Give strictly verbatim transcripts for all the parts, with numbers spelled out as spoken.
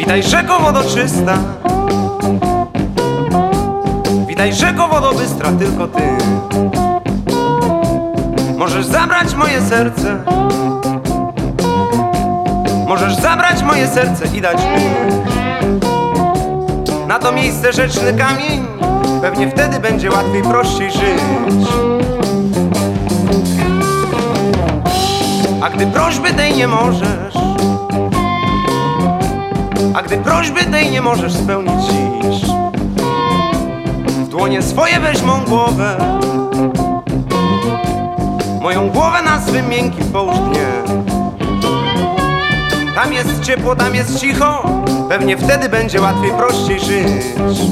Witaj rzeko wodoczysta, witaj rzeko wodobystra, tylko ty możesz zabrać moje serce, możesz zabrać moje serce i dać mi na to miejsce rzeczny kamień. Pewnie wtedy będzie łatwiej, prościej żyć. A gdy prośby tej nie możesz, a gdy prośby tej nie możesz spełnić dziś, w dłonie swoje weź mą głowę, moją głowę na swym miękkim połóż dnie. Tam jest ciepło, tam jest cicho, pewnie wtedy będzie łatwiej, prościej żyć.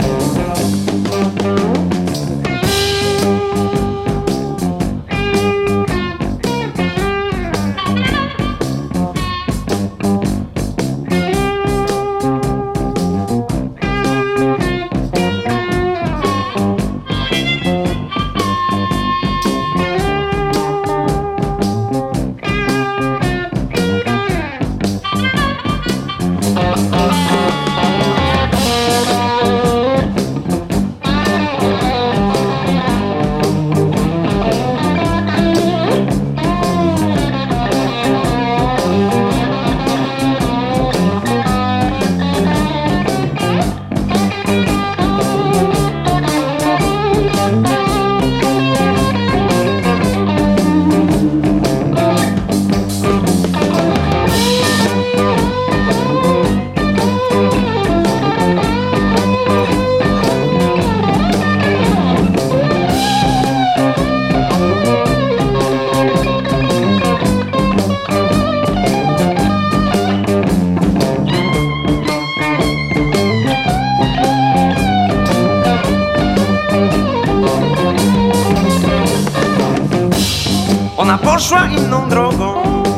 Ona poszła inną drogą,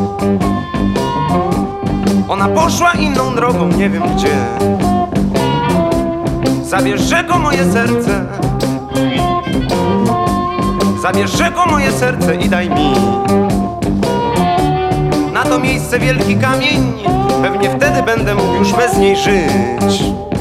ona poszła inną drogą, nie wiem gdzie. Zabierz rzeko moje serce, zabierz rzeko moje serce i daj mi na to miejsce wielki kamień. Pewnie wtedy będę mógł już bez niej żyć.